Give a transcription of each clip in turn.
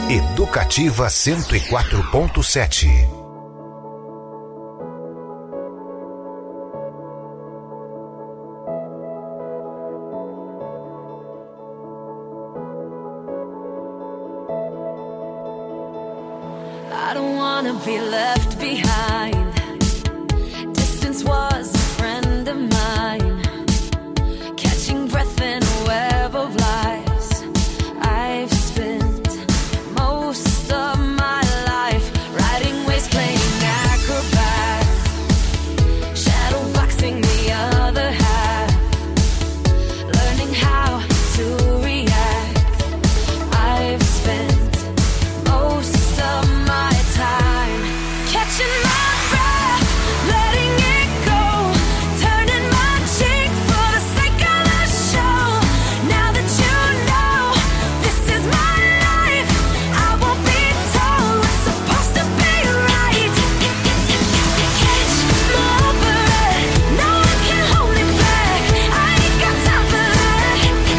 Educativa 104.7. I don't wanna be left behind. Distance was a friend of mine. Catching breath in a web of lies. I've spent most of my life riding waves, playing acrobat, shadowboxing the other half, learning how to react. I've spent most of my time catching my breath, letting it go, turning my cheek for the sake of the show. Now that you know this is my life, I won't be told what's supposed to be right. Catch my breath, no one can hold it back. I ain't got time for that.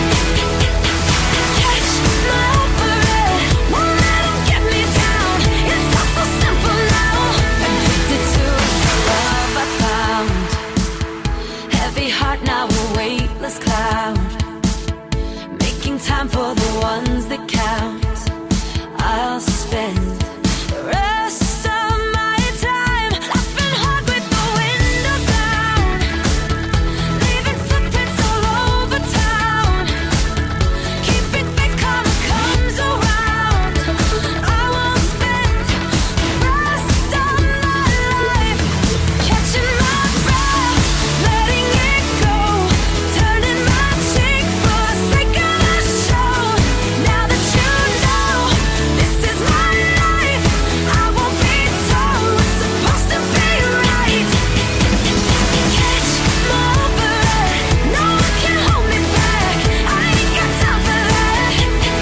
Catch my breath, won't let 'em get me down. It's all so simple now. Addicted to the love I found. Heavy heart, now a weightless cloud. Making time for the ones that count. I'll spend the rest of my time laughing hard with the windows down, leaving footprints all over town. Keeping faith karma comes around. I will spend the rest of my life catching my breath, letting it go, turning my cheek for the sake of the show. Now that you know this is my life, I won't be told what's supposed to be right. Catch my breath, no one can hold me back. I ain't got time for that.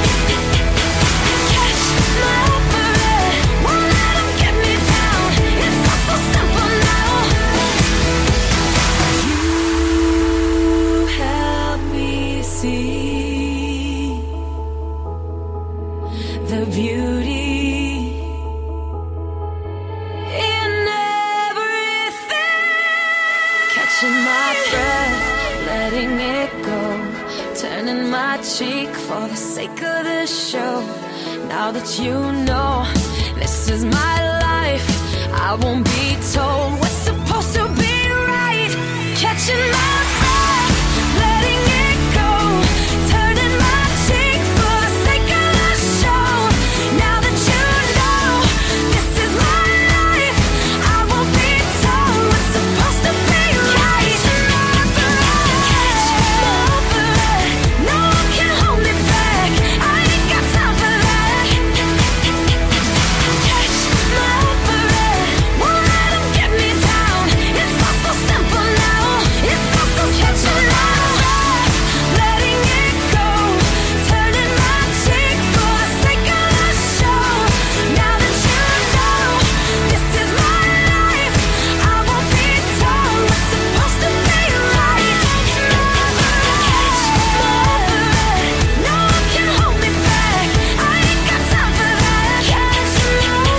Catch my breath, won't let 'em get me down. It's all so simple now. You help me see the beauty in everything. Catching my breath, letting it go, turning my cheek for the sake of the show. Now that you know this is my life, I won't be told what's supposed to be right. Catching my breath, letting it go, turning my cheek for the sake of the show. Now that you know this is my life, I won't be told what's supposed to be right. Catch my breath, no one can hold me back. I ain't got time for that. Catch my breath, won't let 'em get me down. It's all so simple now. It's all so catching my breath, letting it go, turning my cheek for the sake of the show. Now that you know this is my life, I won't be told what's supposed to be right. Catch my breath, no one can hold me back. I ain't got time for that. Catch my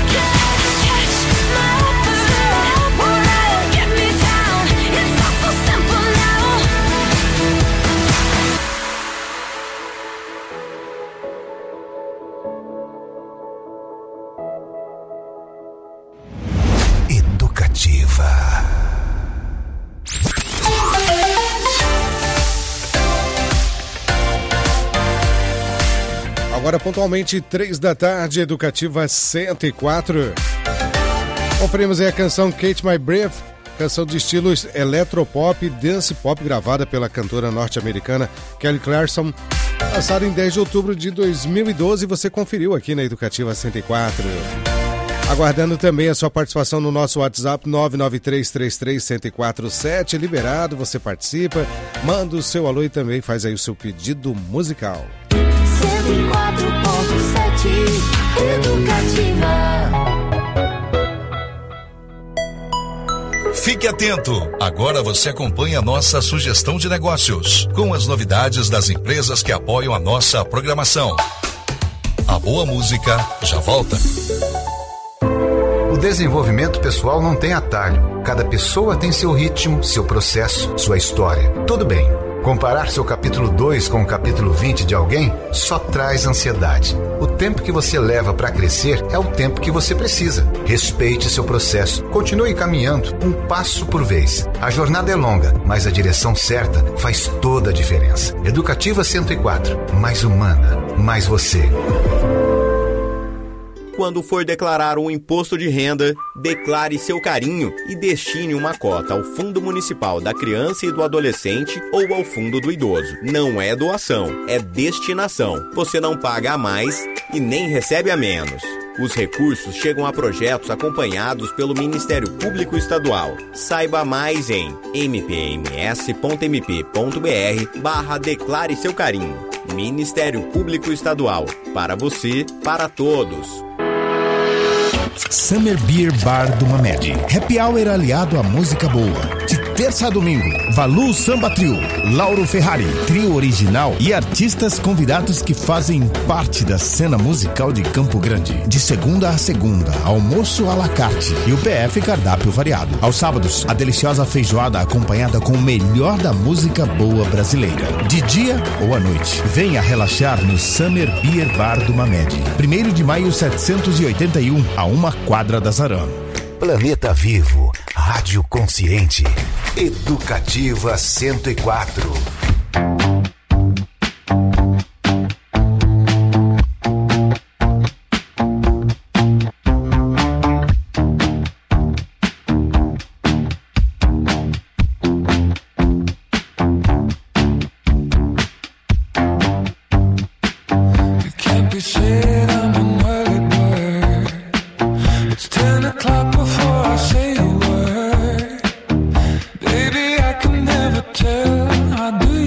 breath, won't let 'em get me down. It's all so simple now. Educativa. Agora pontualmente 3 da tarde, Educativa 104. Conferimos aí a canção Catch My Breath, canção de estilos eletropop e dance pop gravada pela cantora norte-americana Kelly Clarkson, lançada em 10 de outubro de 2012. Você conferiu aqui na Educativa 104. Aguardando também a sua participação no nosso WhatsApp 993331047, liberado, você participa, manda o seu alô e também faz aí o seu pedido musical. 104.7 Educativa. Fique atento! Agora você acompanha a nossa sugestão de negócios, com as novidades das empresas que apoiam a nossa programação. A boa música já volta. O desenvolvimento pessoal não tem atalho. Cada pessoa tem seu ritmo, seu processo, sua história. Tudo bem. Comparar seu capítulo 2 com o capítulo 20 de alguém só traz ansiedade. O tempo que você leva para crescer é o tempo que você precisa. Respeite seu processo. Continue caminhando, um passo por vez. A jornada é longa, mas a direção certa faz toda a diferença. Educativa 104. Mais humana, mais você. Quando for declarar um imposto de renda, declare seu carinho e destine uma cota ao Fundo Municipal da Criança e do Adolescente ou ao Fundo do Idoso. Não é doação, é destinação. Você não paga a mais e nem recebe a menos. Os recursos chegam a projetos acompanhados pelo Ministério Público Estadual. Saiba mais em mpms.mp.br/declare seu carinho. Ministério Público Estadual. Para você, para todos. Summer Beer Bar do Mamed. Happy Hour aliado à música boa. De terça a domingo, Valu Samba Trio, Lauro Ferrari, trio original e artistas convidados que fazem parte da cena musical de Campo Grande. De segunda a segunda, almoço à la carte e o PF cardápio variado. Aos sábados, a deliciosa feijoada acompanhada com o melhor da música boa brasileira. De dia ou à noite, venha relaxar no Summer Beer Bar do Mamed. 1º de maio 781, a 1 quadra da Zarão. Planeta Vivo, Rádio Consciente, Educativa 104. Baby, I can never tell. I do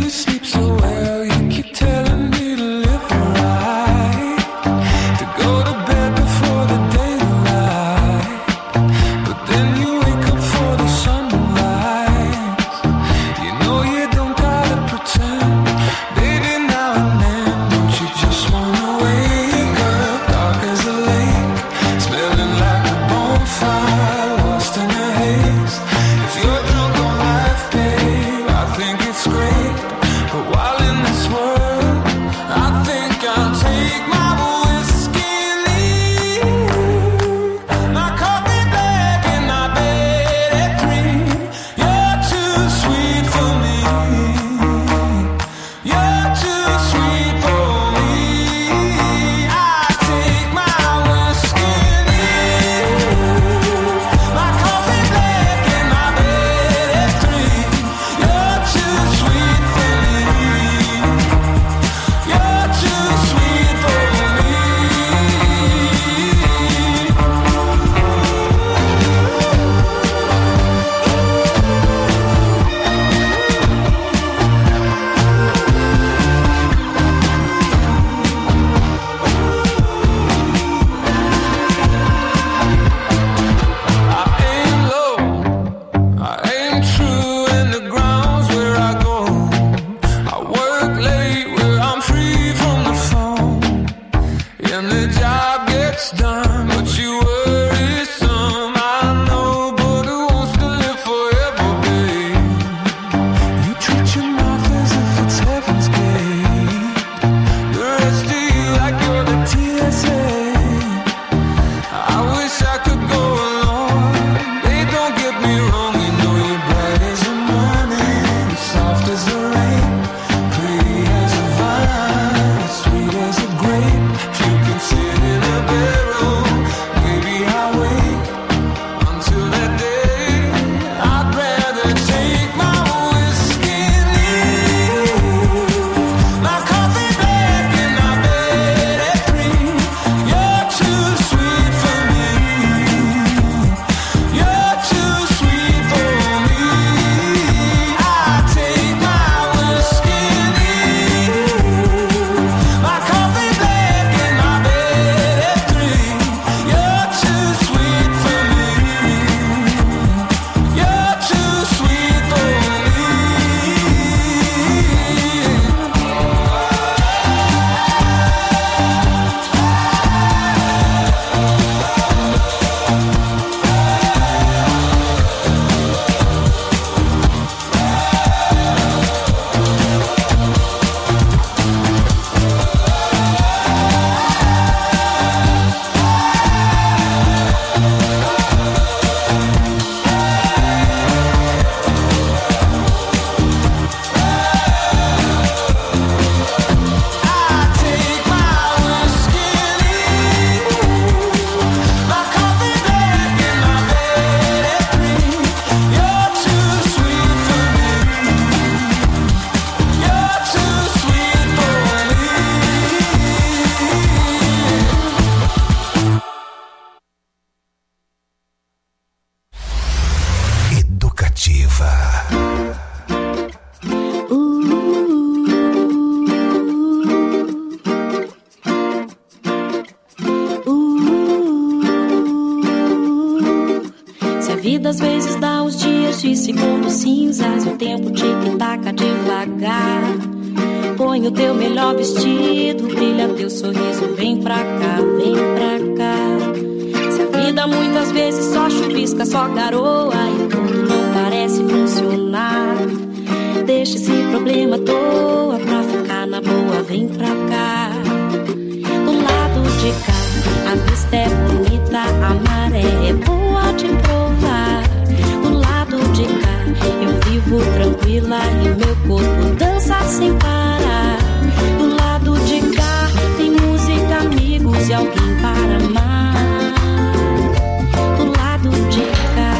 Se a vida às vezes dá uns dias de segundos cinzas, o tempo tic-taca devagar. Põe o teu melhor vestido, brilha teu sorriso, vem pra cá, vem pra cá. Se a vida muitas vezes só chuvisca, só garoa e tudo não parece funcionar, deixa esse problema à toa pra ficar na boa, vem pra cá. Do lado de cá, a vista é bonita, a maré é boa de provar. Do lado de cá, eu vivo tranquila e meu corpo dança sem parar. Do lado de cá, tem música, amigos e alguém para amar. Do lado de cá,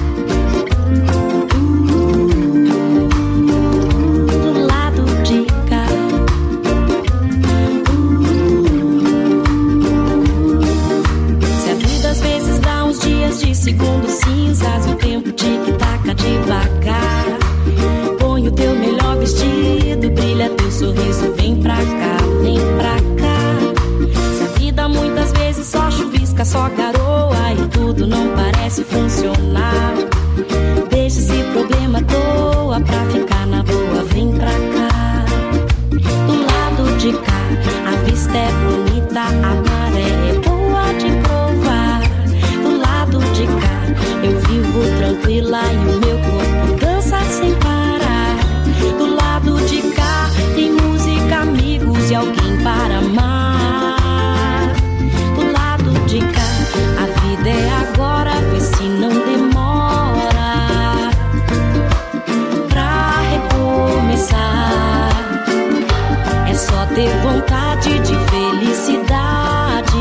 do lado de cá, se a vida às vezes dá uns dias de segundos cinzas, o tempo tic-taca devagar. Põe o teu melhor vestido, brilha teu sorriso, vem pra cá, vem pra cá. Se a vida muitas vezes só chuvisca, só garoa e tudo não parece funcionar, deixa esse problema à toa pra ficar na boa, vem pra cá. Do lado de cá, a vista é bonita, a maré é boa de provar. Do lado de cá, eu vivo tranquila e o meu corpo dança sem parar. Do lado de cá, tem música, amigos e alguém para amar. Do lado de cá, a vida é agora, vê se não demora pra recomeçar. É só ter vontade de felicidade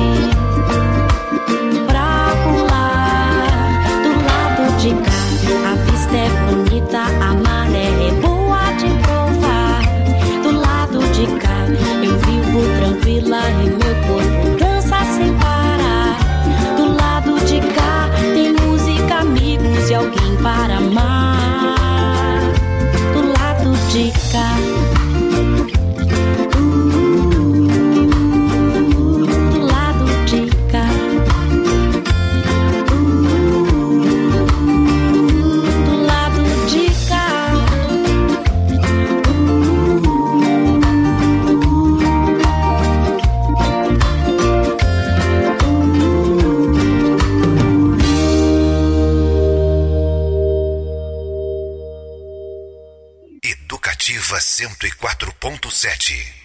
pra pular. Do lado de cá, a vista é bonita, a maré é boa de provar. Do lado de cá, eu vivo tranquila e meu corpo dança sem parar. Do lado de cá, tem música, amigos e alguém para amar. Do lado de cá, do lado de cá, do lado de cá. Educativa 104.7.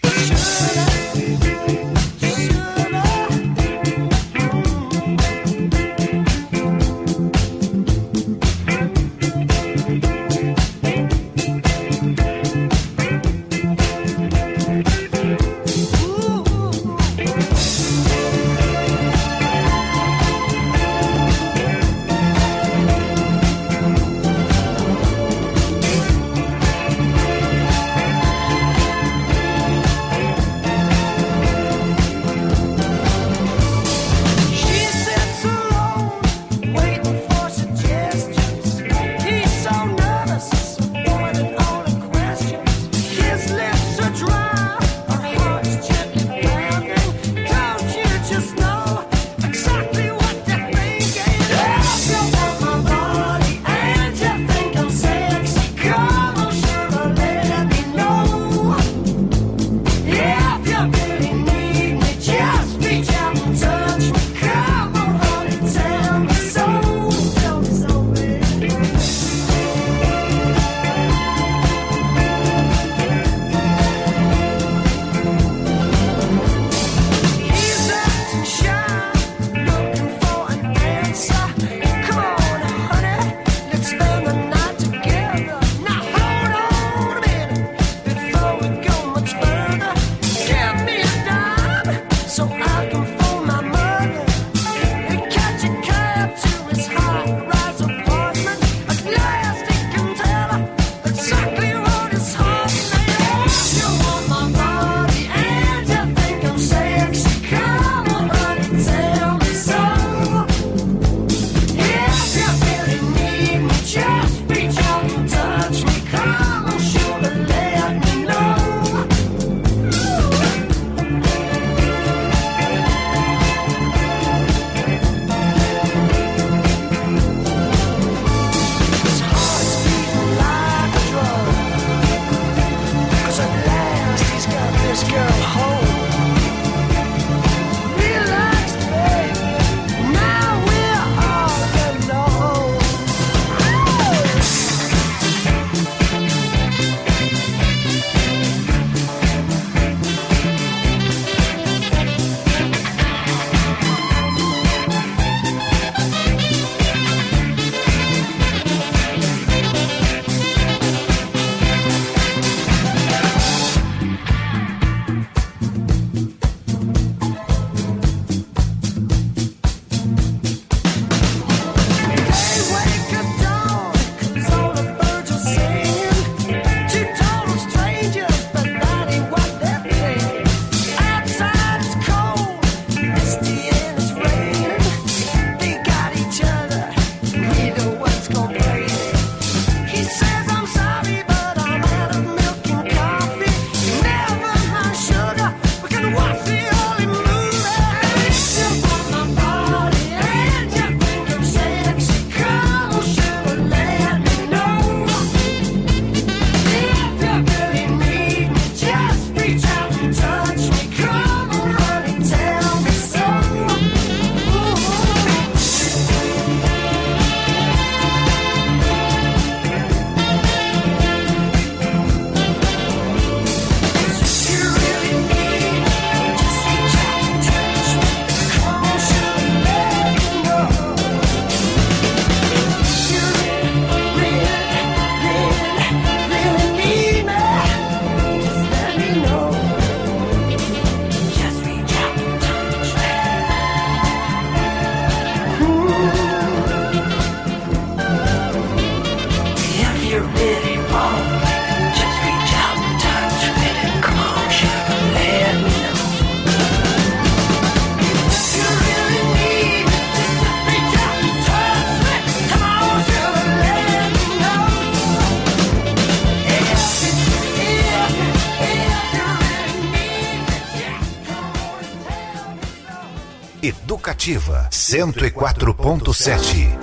Educativa 104.7.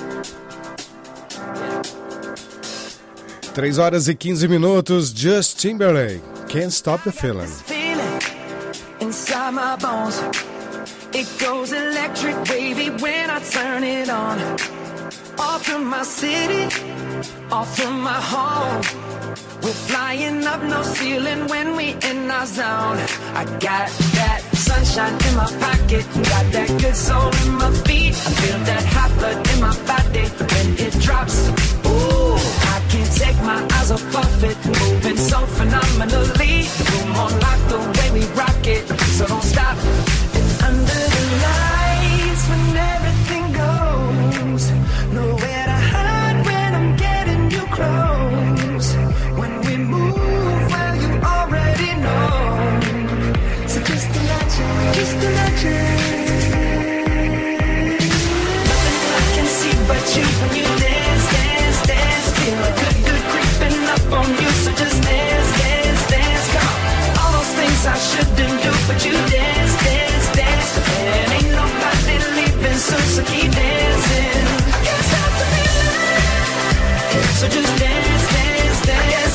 3 horas e 15 minutos. Just Timberlake, Can't Stop the Feeling. Inside my bones, it goes electric wavy when I turn it on. Off from my city, off from my home. We're flying up, no ceiling when we in our zone. I got that sunshine in my pocket, got that good soul in my feet. I feel that hot blood in my body when it drops. Ooh, I can't take my eyes off it, moving so phenomenally. Room on lock the way we rock it, so don't stop. Under the lights when everything goes, nowhere to hide when I'm getting you close. When we move, well you already know. So just imagine, just imagine. Nothing I can see but you when you dance, dance, dance. Feel a good, good creeping up on you. So just dance, dance, dance. Come on. All those things I shouldn't do, but you dance, dance, dance. And ain't nobody leaving soon, so keep dancing. I can't stop the feeling. So just dance, dance, dance.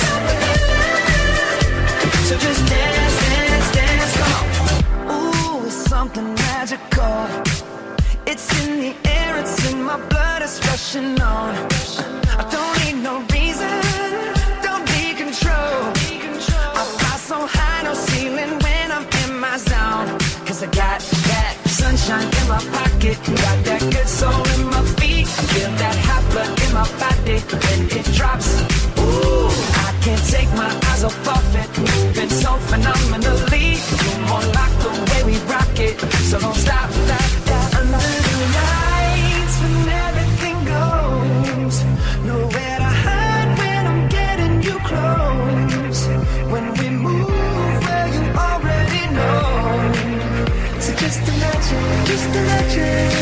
So just dance, dance, dance. Come on. Ooh, it's something magical. It's in the air, it's in my blood, it's rushing on. I don't need no reason, don't be control. I fly so high, no ceiling when I'm in my zone. Cause I got that sunshine in my pocket, got that good soul in my feet. I feel that hot blood in my body when it drops. Ooh, I can't take my eyes off it, moving so phenomenally. Room on lock the way we rock it, so don't stop. Under the lights when everything goes, nowhere to hide when I'm getting you close. When we move, well you already know. So just imagine, just imagine.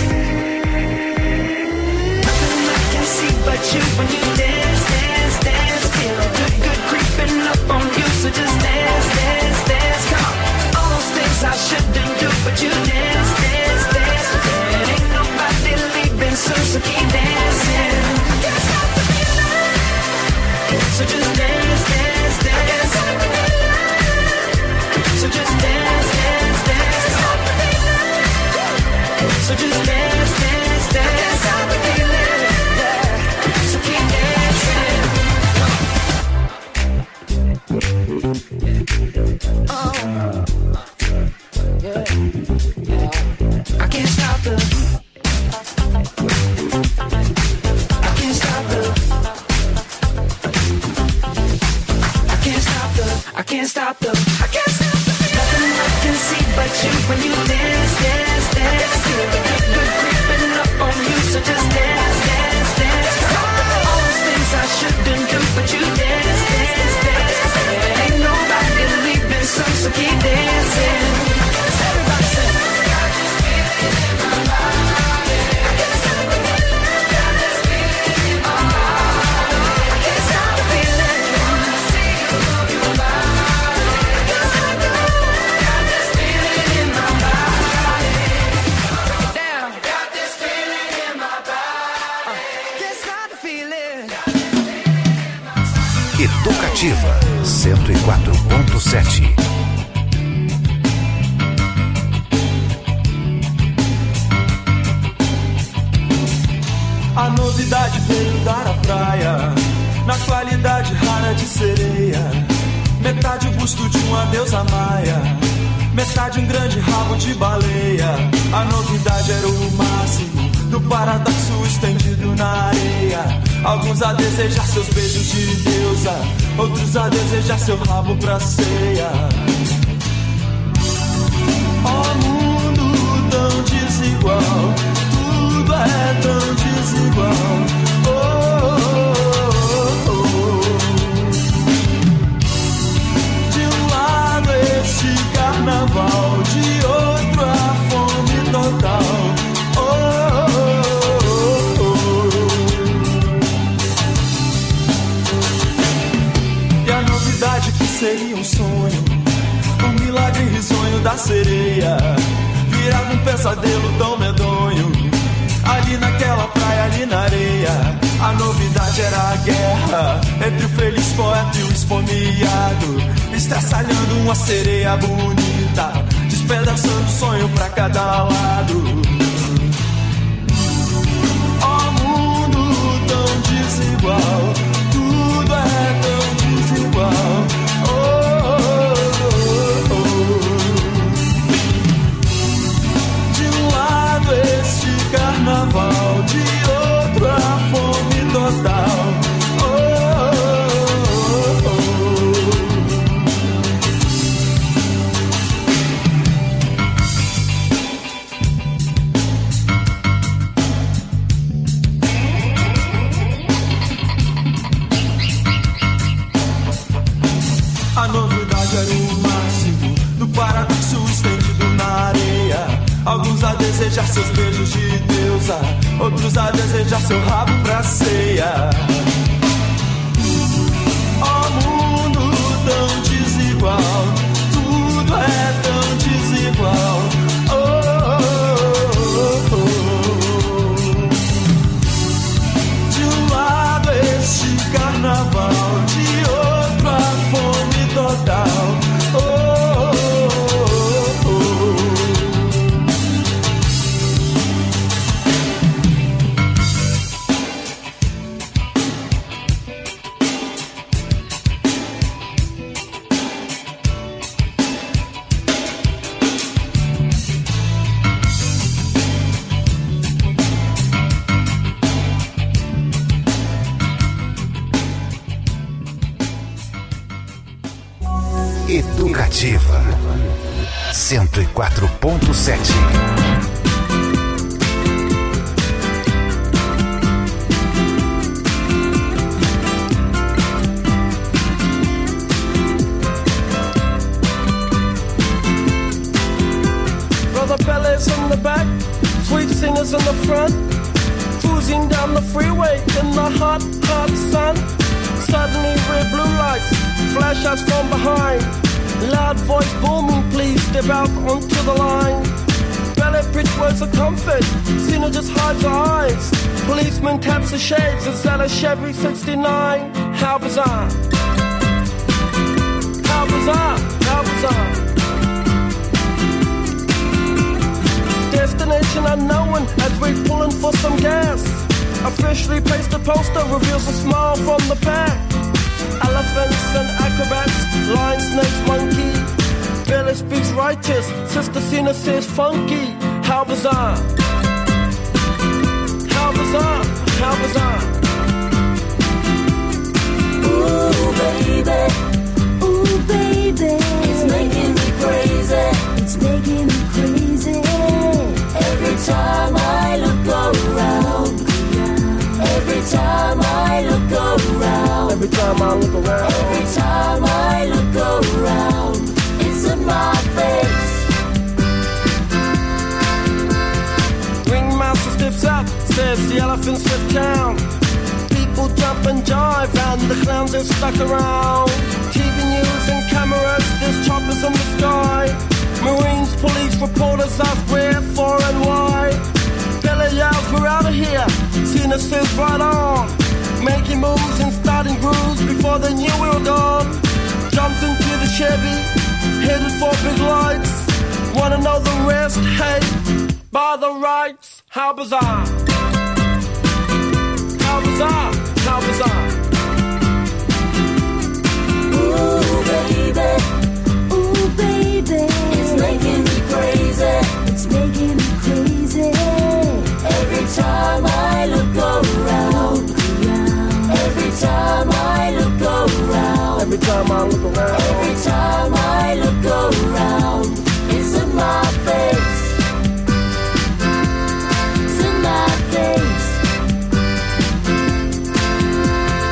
Nothing I can see but you when you dance, dance, dance. Feel a good, good creeping up on you. So just dance, dance, dance. Come on. All those things I shouldn't do, but you dance, dance, dance. And ain't nobody leaving soon, so keep dancing. Can't stop the feeling. So just dance, dance, dance. So just dance, dance, dance. So just dance, dance, dance. Stop the feeling, yeah. So keep dancing. Oh, yeah, yeah. I can't stop the. I can't stop the. I can't stop the. I can't stop the. I can't stop the. Nothing I can see but you when you dance, dance, dance. Feel the good, good creeping up on you, so just dance, dance, dance. All those things I shouldn't do, but you dance, dance, dance. Ain't nobody leaving soon, so keep dancing. Everybody sing. Got this feeling in my body. I can't stop the feeling. Got this feeling in my body. I can't stop the feeling. Wanna see you move your body. I can't stop the feeling. Got this feeling in my body. Down. Got this feeling in my body. Can't stop the feeling. Educativa 104.7. A novidade veio dar a praia, na qualidade rara de sereia. Metade o busto de uma deusa maia, metade um grande rabo de baleia. A novidade era o máximo do paradoxo estendido na areia. Alguns a desejar seus beijos de deusa, outros a desejar seu rabo pra ceia. Ó mundo tão desigual, tudo é tão desigual. Oh, oh, oh, oh. De um lado este carnaval, de outro a fome total. Oh, oh, oh, oh. E a novidade que seria um sonho, um milagre risonho da sereia, virava um pesadelo tão medonho. verdade era a guerra entre o feliz poeta e o esfomeado, estraçalhando uma sereia bonita, despedaçando sonho pra cada lado. Ó mundo tão desigual, tudo é tão desigual. Oh, oh, oh, oh. De um lado este carnaval, de outro a fome total. Oh, oh, oh, a novidade era o máximo do paradoxo estendido na areia. Alguns a desejar seus beijos de deusa, outros a desejar seu rabo pra ceia. Ó mundo tão desigual, tudo é tão desigual. Oh, oh, oh, oh. De um lado este carnaval, de outro a fome total. Oh, oh, oh, oh. Educativa 104.7. Brother Bellas in the back, sweet singers in the front, cruising down the freeway in the hot, hot sun. Suddenly red blue lights flash us from behind. Loud voice booming, please step out onto the line. Ballet bridge words of comfort, Cena just hides her eyes. Policeman taps the shades, is that a Chevy 69? How bizarre. How bizarre, how bizarre. Destination unknown as we're pulling for some gas. Officially placed a poster, reveals a smile from the pack. Elephants and acrobats, lion, snakes, monkey. Billy speaks righteous, Sister Cena says funky. How bizarre. How bizarre, how bizarre. Ooh, baby. Ooh, baby. It's making me crazy. It's making me crazy. Every time I look around. Every time I look around. Every time I look around. Every time I look around. It's in my face. Ringmaster stiffs up, says the elephants lift town. People jump and jive and the clowns are stuck around. TV news and cameras, there's choppers in the sky. Marines, police, reporters ask where, for and why. Billy yells, we're out of here. Cena says right on. Making moves and starting grooves before they knew we were gone. Jumped into the Chevy, headed for big lights. Wanna know the rest? Hey, by the rights. How bizarre. How bizarre, how bizarre. Ooh, baby. Ooh, baby. It's making me crazy. It's making me crazy. Every time I look around. Every time I look around. Every time I look around. Every time I look around. It's in my face. It's in my face.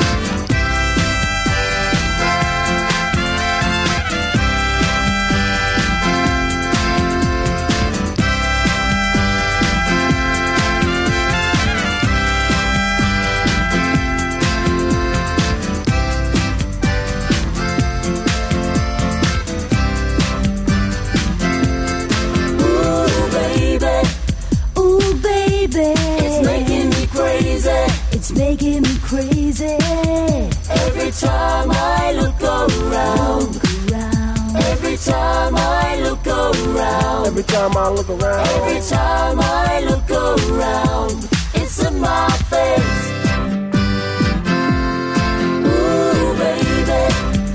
time I look around. Every time I look around, it's in my face. Ooh, baby,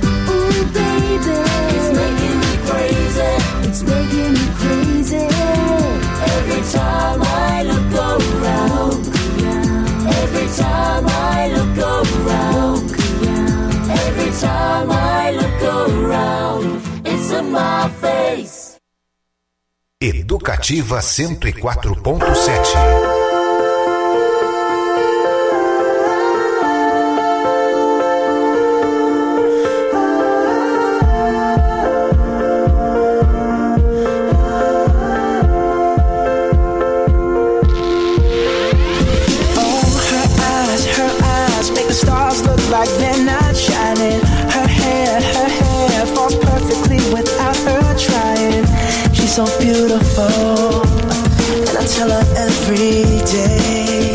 it's making me crazy. It's making me crazy. Every time I look around, every time I look around, every time I look around, it's in my face. Educativa 104.7. Like they're not shining. Her hair falls perfectly without her trying. She's so beautiful, and I tell her every day.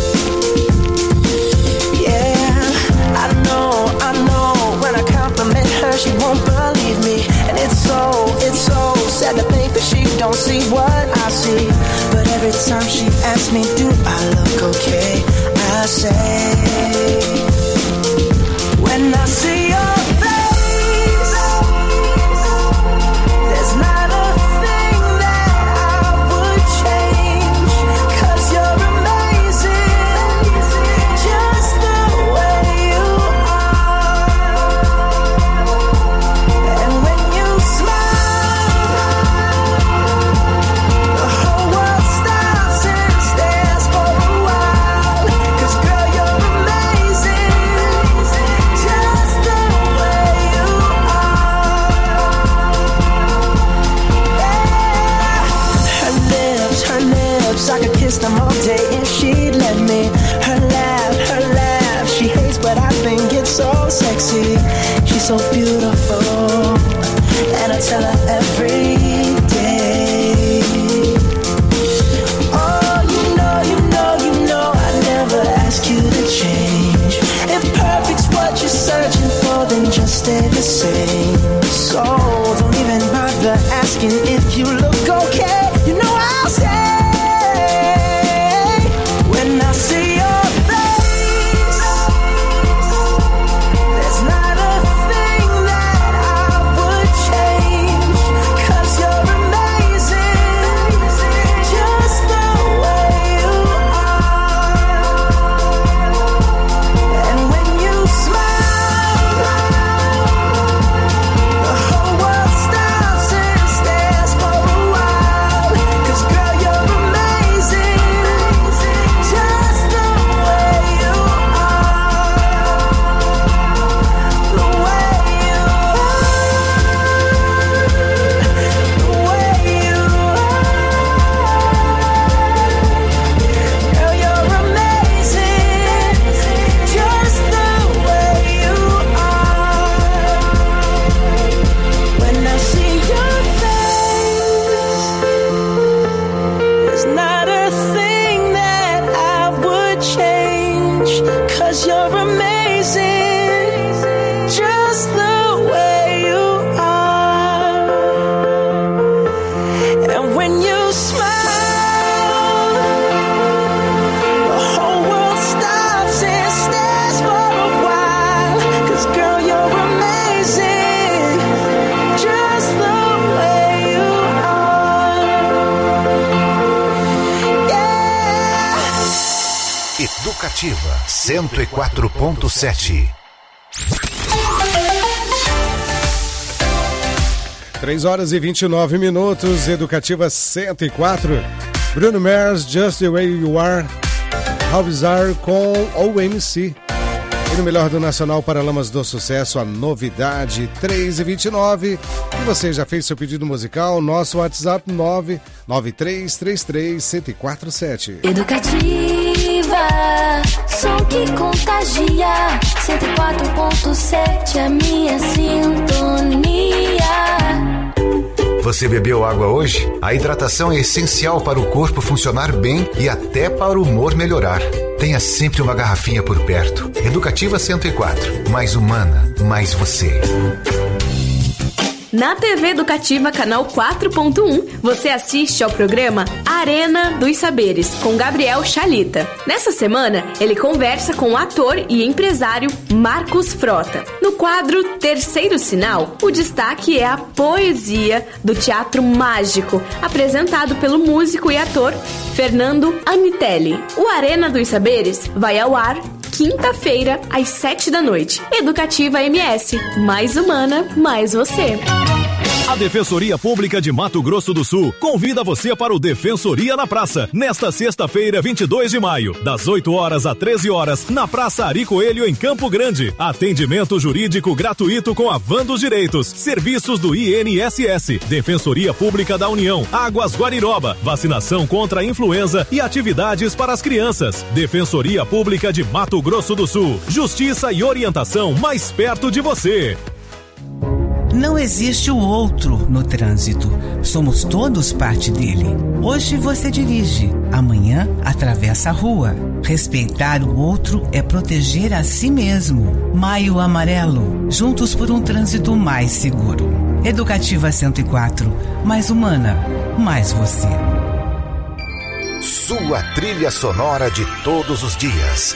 Yeah, I know, when I compliment her, she won't believe me. And it's so sad to think that she don't see what I see. But every time she asks me, do I look okay? I say, when I see your face, there's not a thing that I would change. 'Cause you're amazing, just the way you are. And when you smile, the whole world stops and stares for a while. 'Cause girl, you're amazing, just the way you are. Yeah. Her lips, I could kiss them all day if she'd let me. Her laugh, she hates but I think it's so sexy. She's so beautiful, and I tell her every day. Oh, you know, I never ask you to change. If perfect's what you're searching for, then just stay the same. So don't even bother asking if you look okay. You know I'll say, when I see your face, there's not a thing that I would change. 'Cause you're amazing, just the way you are. And when you smile, the whole world stops and stares for a while. 'Cause girl, you're amazing, just the way you are. The way you are, the way you are. Girl, you're amazing, just the way you are. When I see your face, there's not a thing that I would change. 'Cause you're amazing, just the way you are. And when you smile, the whole world stops and stares for a while. 'Cause girl, you're amazing, just the way you are. Yeah. Educativa 104.7. 3h29, Educativa 104. Bruno Mars, Just the Way You Are. How Bizarre com OMC. E no melhor do Nacional Paralamas do Sucesso, a novidade 3h29. E você já fez seu pedido musical? Nosso WhatsApp 993331047. Educativa, som que contagia. 104.7, a minha sintonia. Você bebeu água hoje? A hidratação é essencial para o corpo funcionar bem e até para o humor melhorar. Tenha sempre uma garrafinha por perto. Educativa 104. Mais humana, mais você. Na TV Educativa, canal 4.1, você assiste ao programa Arena dos Saberes, com Gabriel Chalita. Nessa semana, ele conversa com o ator e empresário Marcos Frota. No quadro Terceiro Sinal, o destaque é a poesia do Teatro Mágico, apresentado pelo músico e ator Fernando Anitelli. O Arena dos Saberes vai ao ar quinta-feira, às 7 da noite. Educativa MS, mais humana, mais você. A Defensoria Pública de Mato Grosso do Sul convida você para o Defensoria na Praça, nesta sexta-feira, 22 de maio, das 8 horas às 13 horas, na Praça Ari Coelho, em Campo Grande. Atendimento jurídico gratuito com a Van dos Direitos, serviços do INSS, Defensoria Pública da União, Águas Guariroba, vacinação contra a influenza e atividades para as crianças. Defensoria Pública de Mato Grosso do Sul, justiça e orientação mais perto de você. Não existe o outro no trânsito. Somos todos parte dele. Hoje você dirige, amanhã atravessa a rua. Respeitar o outro é proteger a si mesmo. Maio Amarelo, juntos por um trânsito mais seguro. Educativa 104, mais humana, mais você. Sua trilha sonora de todos os dias.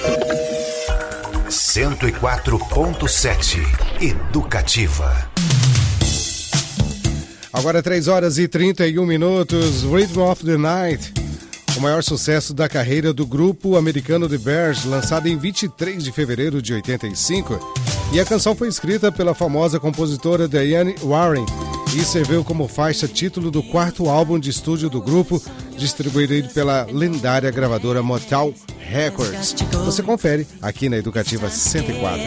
104.7 Educativa. Agora 3 horas e 31 minutos, Rhythm of the Night, o maior sucesso da carreira do grupo americano The Bears, lançado em 23 de fevereiro de 85. E a canção foi escrita pela famosa compositora Diane Warren e serviu como faixa título do quarto álbum de estúdio do grupo, distribuído pela lendária gravadora Motown Records. Você confere aqui na Educativa 104.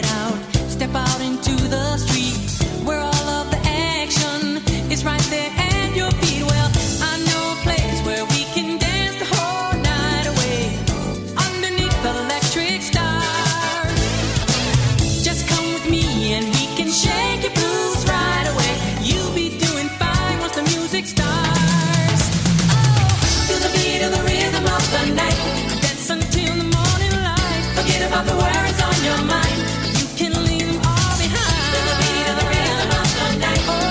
It's right there at your feet. Well, I know a place where we can dance the whole night away underneath the electric stars. Just come with me and we can shake your blues right away. You'll be doing fine once the music starts. Oh, feel the beat of the rhythm of the night. Dance until the morning light. Forget about the worries on your mind. You can leave them all behind. Feel the beat of the rhythm of the night. Oh,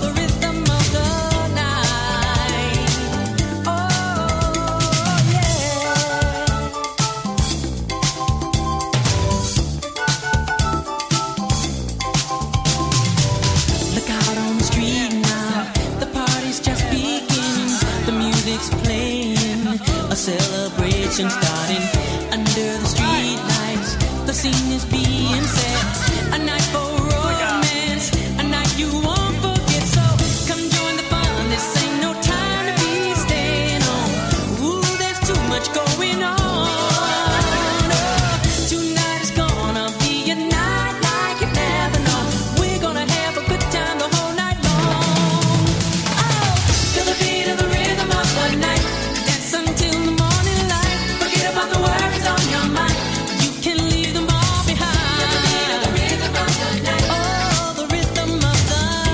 a celebration starting under the street lights. The scene is being set. A night for romance, a night you won't forget. So come join the fun. This ain't no time to be staying home. Ooh, there's too much going on. Oh, tonight is gonna be a night like you've never known. We're gonna have a good time the whole night long. Oh, feel the beat of the rhythm of the night. Until the morning light, forget about the worries on your mind. You can leave them all behind. The rhythm of the night. Oh, the rhythm of the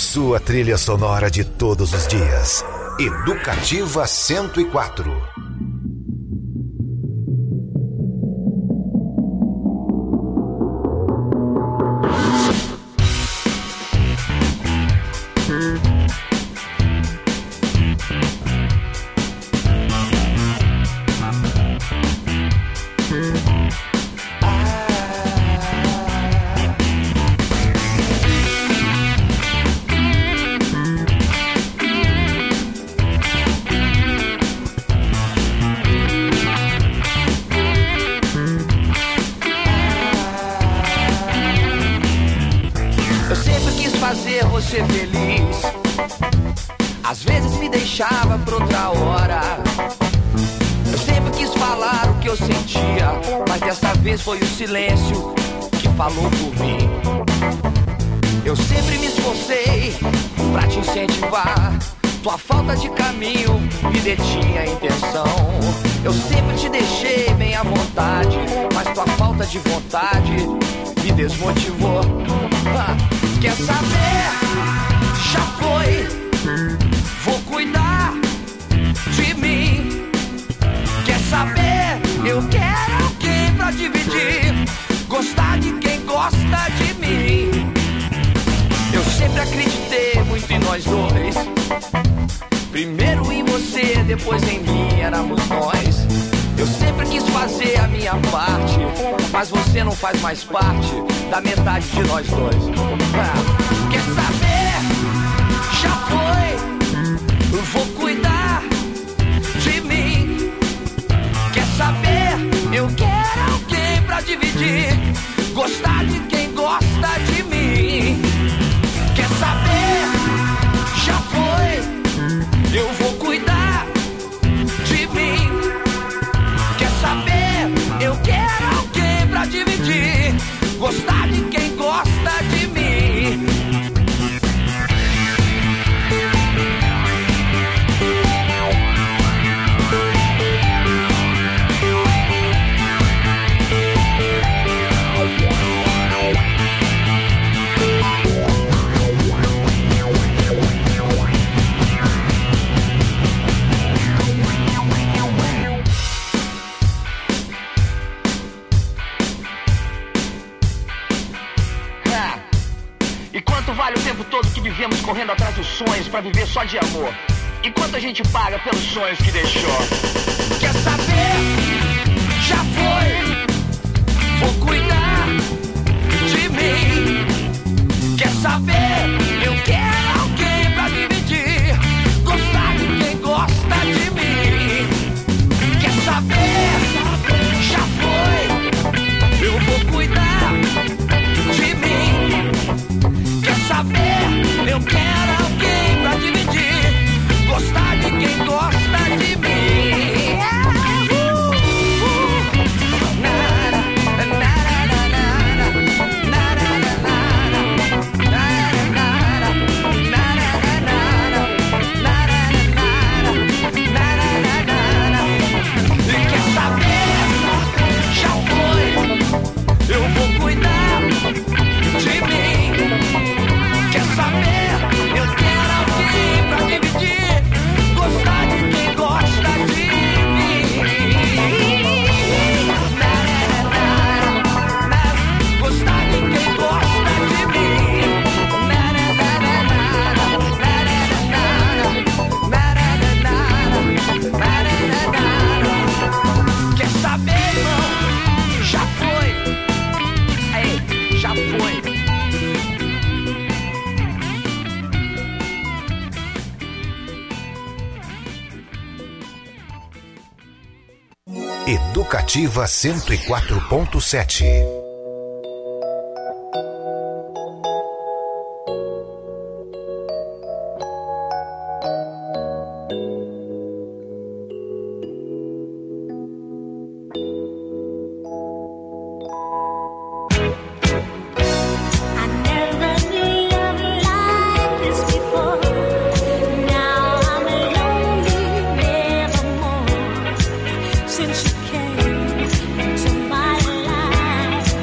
sua trilha sonora de todos os dias. Educativa 104. Ser feliz, às vezes me deixava pra outra hora. Eu sempre quis falar o que eu sentia, mas dessa vez foi o silêncio que falou por mim. Eu sempre me esforcei pra te incentivar, tua falta de caminho me detinha a intenção. Eu sempre te deixei bem à vontade, mas tua falta de vontade me desmotivou. Quer saber? Já foi, vou cuidar de mim. Quer saber? Eu quero alguém pra dividir, gostar de quem gosta de mim. Eu sempre acreditei muito em nós dois, primeiro em você, depois em mim, éramos nós. Eu sempre quis fazer a minha parte, mas você não faz mais parte da metade de nós dois. Quer saber? Já foi, eu vou cuidar de mim. Quer saber? Eu quero alguém pra dividir, gostar de quem gosta de mim. Quer saber? Já foi, eu vou cuidar de mim. Quer saber? Eu quero alguém pra dividir, gostar de quem gosta de mim. Vale o tempo todo que vivemos correndo atrás dos sonhos pra viver só de amor. E quanto a gente paga pelos sonhos que deixou? Quer saber? Já foi, vou cuidar de mim. Quer saber? Eu quero alguém pra dividir, gostar de quem gosta de mim. Quer saber? Já foi, eu vou cuidar de mim. Quer saber? Eu quero alguém pra dividir, gostar de quem gosta de mim. Quer saber? Já foi, eu vou cuidar de mim. Quer saber? Eu quero alguém pra dividir, gostar de quem gosta de mim. Gostar de quem gosta de mim. Quer saber, irmão? Já foi. Aí, já foi. Educativa 104.7. Since you came into my life.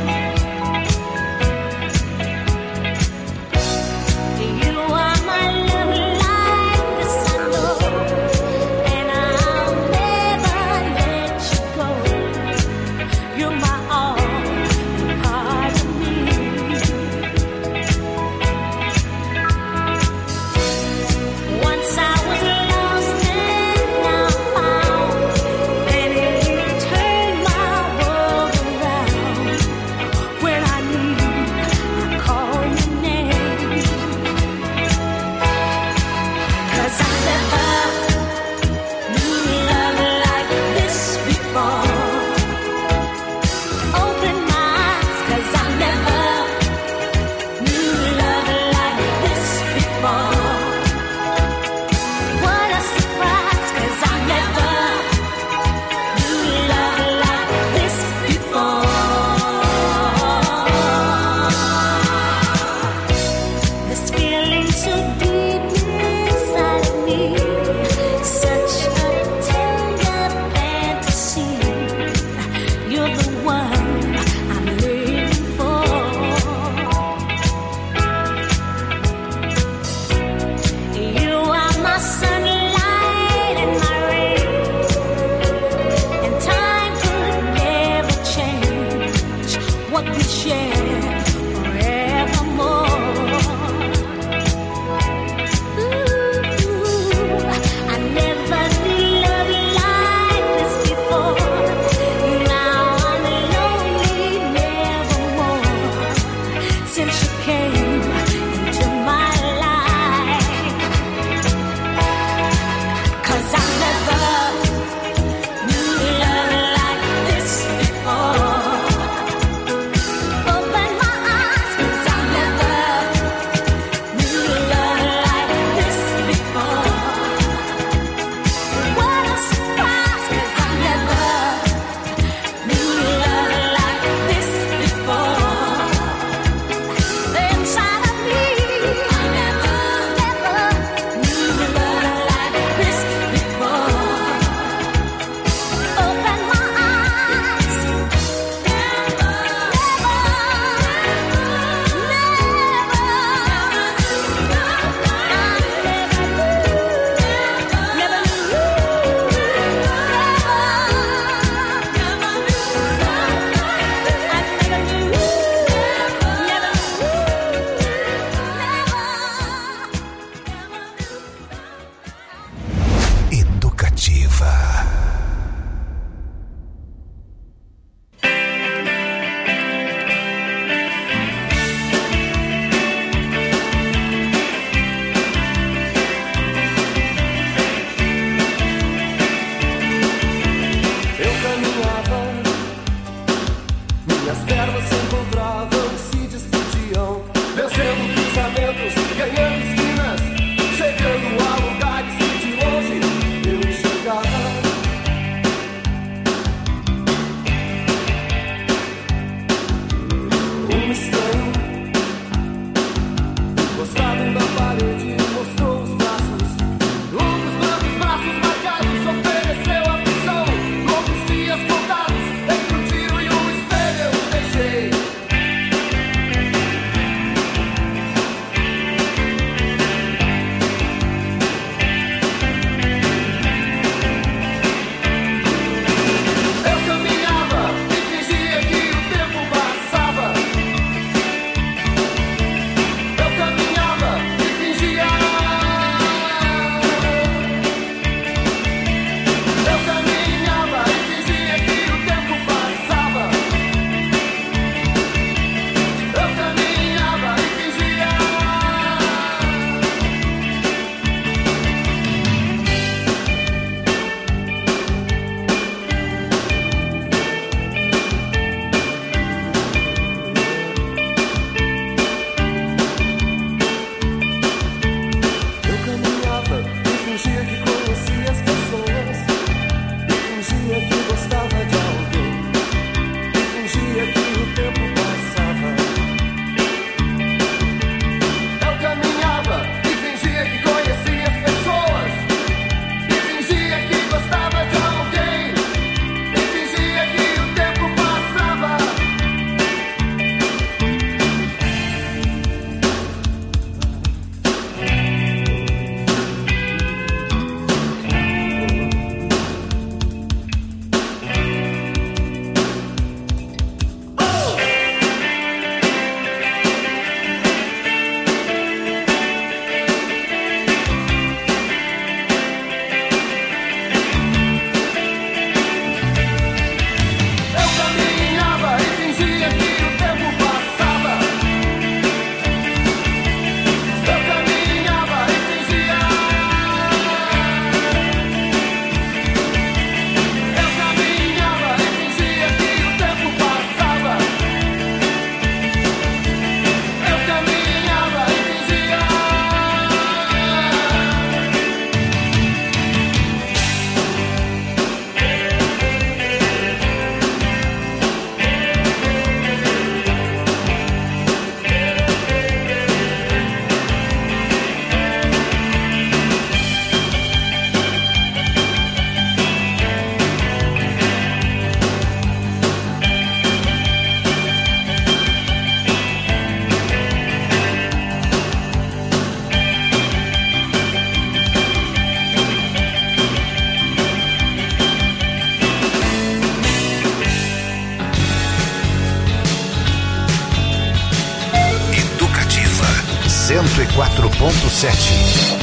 104.7.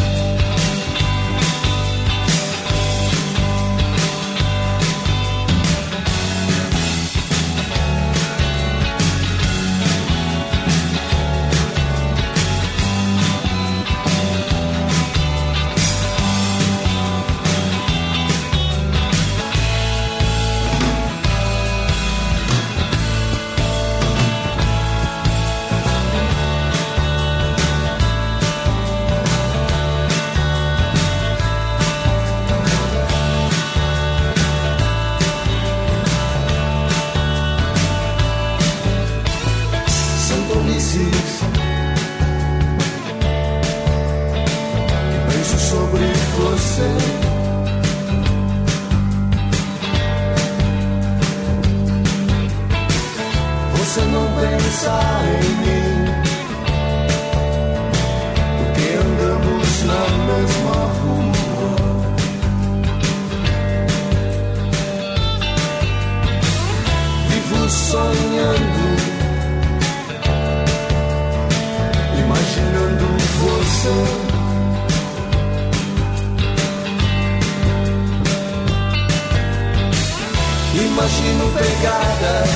Imagino pegadas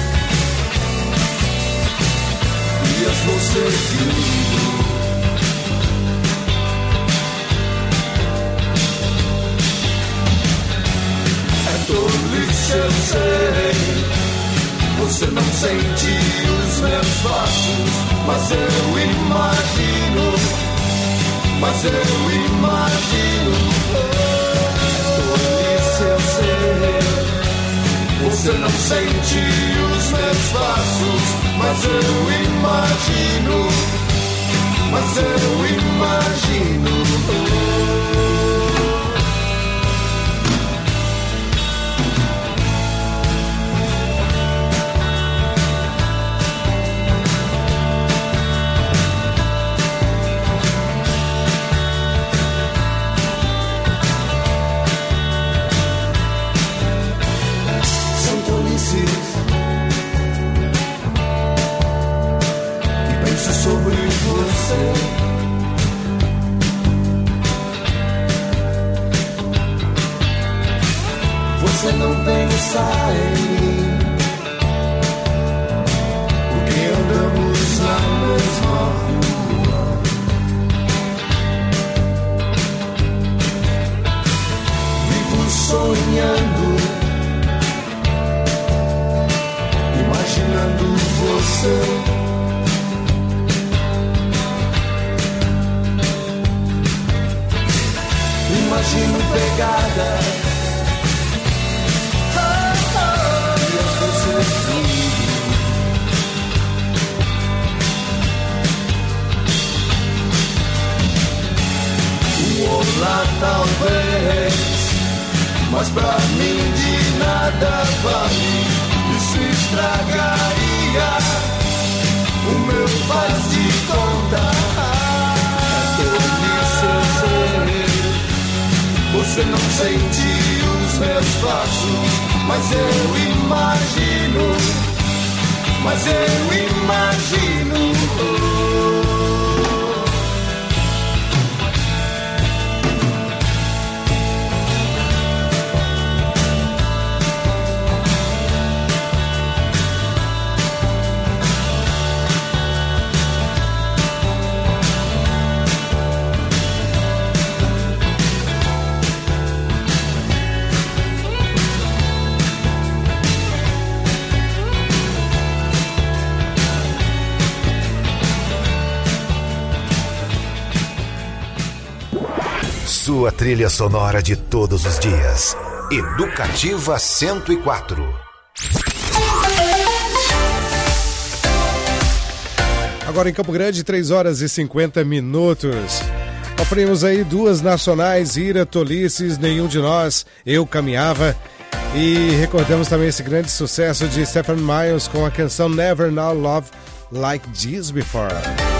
e as vou seguindo. É tolice, eu sei. Você não sente os meus passos, mas eu imagino. Mas eu imagino. É tolice, eu sei. Você não sente os meus passos, mas eu imagino. Mas eu imagino. Sobre você, você não pensa em mim, porque andamos na mesma rua. Vivo sonhando, imaginando você. Imagino pegada e as você seguindo. Olá talvez, mas pra mim de nada vale. Isso estragaria o meu faz de conta. Você não sente os meus passos, mas eu imagino. Mas eu imagino. Sua trilha sonora de todos os dias. Educativa 104. Agora em Campo Grande, 3 horas e 50 minutos. Abrimos aí duas nacionais, Ira, Tolices, Nenhum de Nós, Eu Caminhava. E recordamos também esse grande sucesso de Stephen Miles com a canção Never Now Love Like This Before.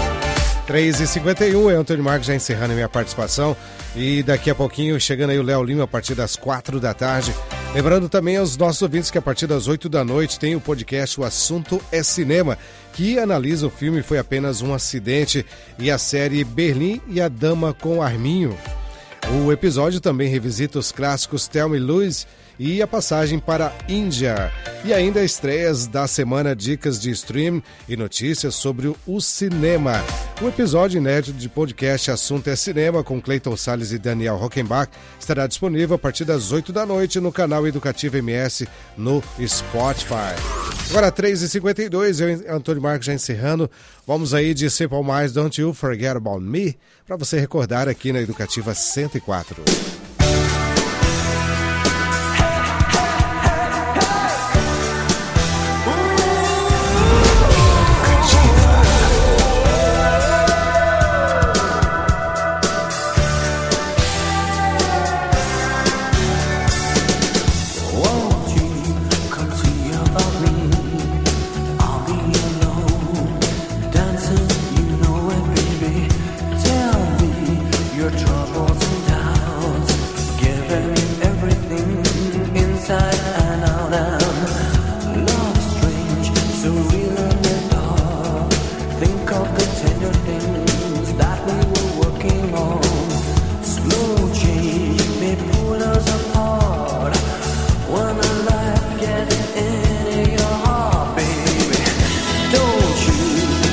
3h51, eu, Antônio Marcos, já encerrando a minha participação. E daqui a pouquinho, chegando aí o Léo Lima, a partir das 4 da tarde, Lembrando também aos nossos ouvintes que a partir das 8 da noite tem o podcast O Assunto é Cinema, que analisa o filme Foi Apenas um Acidente e a série Berlim e a Dama com Arminho. O episódio também revisita os clássicos Thelma e Louise e a passagem para a Índia. E ainda estreias da semana, dicas de stream e notícias sobre o cinema. O episódio inédito de podcast Assunto é Cinema, com Cleiton Salles e Daniel Rockenbach, estará disponível a partir das 8 da noite no canal Educativo MS no Spotify. Agora 3h52, eu e Antônio Marcos já encerrando. Vamos aí de Simple Minds, Don't You Forget About Me, para você recordar aqui na Educativa 104.